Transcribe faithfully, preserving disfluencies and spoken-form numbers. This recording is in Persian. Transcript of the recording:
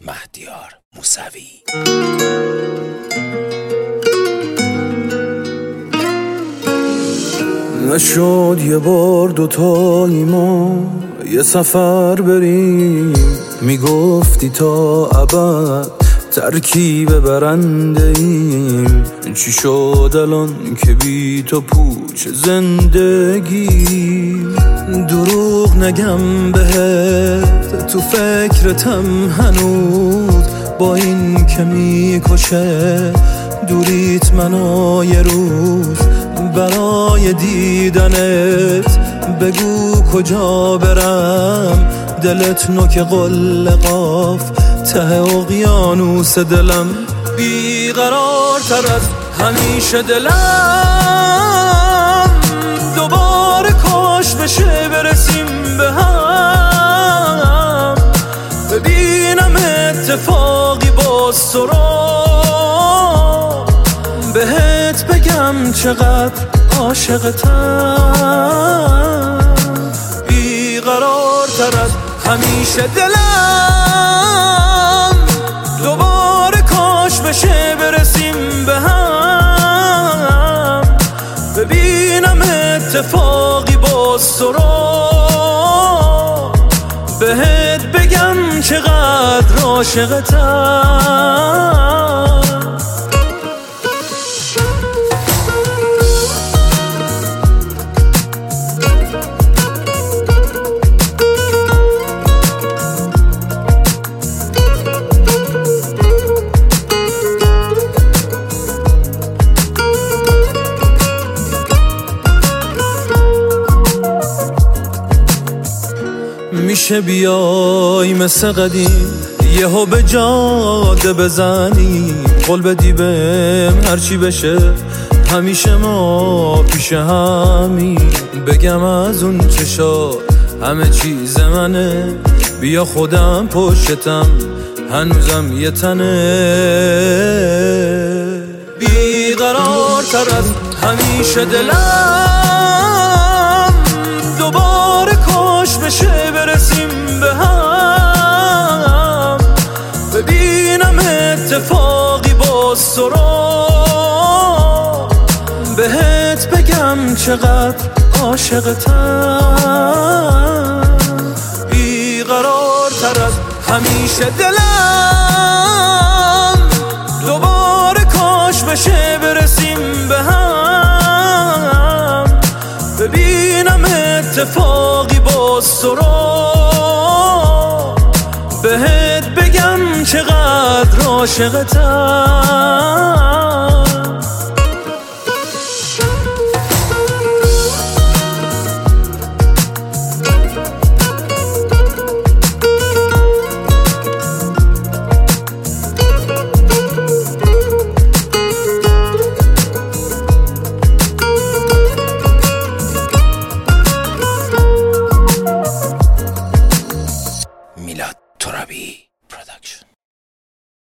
مهدیار موسوی. نشد یه بار دوتایی ما یه سفر بریم، میگفتی تا ابد ترکیب برنده ایم. چی شد الان که بی تو پوچ زندگی؟ دروغ نگم بهت، تو فکرتم هنوز، با این که میکشه دوریت منو یه روز. برای دیدنت بگو کجا برم، دلت نوک قل قاف ته اقیانوس دلم. بیقرار تر از همیشه دلم، دوباره کاش بشه برسیم به هم. ببینم اتفاقی باز تو را، بهت بگم چقدر عاشقتم. بیقرار تر از همیشه دلم، دوباره کاش بشه برسیم به هم. ببینم اتفاقی باز تو را، بهت بگم چقدر عاشقتم. میشه بیای مثل قدیم یهو به جاده بزنی، قول بدی بهم هرچی بشه همیشه ما پیش همی. بگم از اون چشا همه چیز منه، بیا خودم پشتم هنوزم یه تنه. بیقرار تر از همیشه دلم، دوباره کاش بشه برسیم به هم. ببینم اتفاقی باز تو را، بهت بگم چقدر عاشقتم. بیقرار تر از همیشه دلم، دوباره کاش بشه برسیم به هم. ببینم اتفاقی باز تو را، بهت بگم چقدر عاشقتم.